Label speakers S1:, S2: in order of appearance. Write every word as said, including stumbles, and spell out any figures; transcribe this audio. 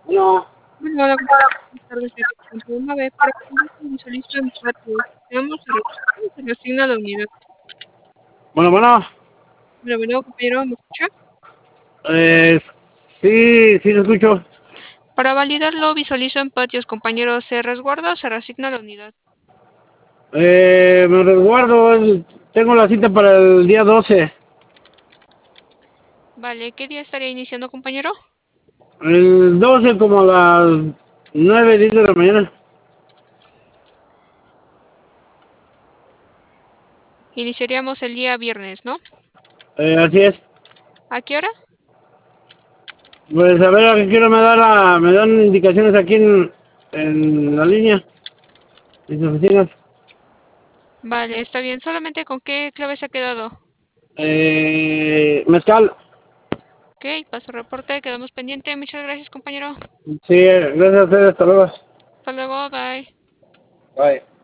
S1: No.
S2: Bueno, hola, buenas tardes. Una vez para que visualice en patio. Tenemos a revisar, se le asigna la unidad.
S1: Bueno, bueno.
S2: Bueno, bueno, compañero, ¿me escucha?
S1: Eh, sí, sí, lo escucho.
S2: Para validarlo, visualizo en patios, compañero. ¿Se resguarda o se reasigna la unidad?
S1: Eh, me resguardo. el- Tengo la cita para el día doce.
S2: Vale, ¿qué día estaría iniciando, compañero?
S1: El doce como a las nueve diez de la mañana.
S2: Iniciaríamos el día viernes, ¿no?
S1: Eh, así es.
S2: ¿A qué hora?
S1: Pues a ver, a qué quiero me da la, me dan indicaciones aquí en, en la línea, en sus oficinas.
S2: Vale, está bien. ¿Solamente con qué clave se ha quedado?
S1: Eh, mezcal.
S2: Ok, paso reporte, quedamos pendiente. Muchas gracias, compañero.
S1: Sí, gracias a ustedes, hasta luego.
S2: Hasta luego, bye.
S1: Bye.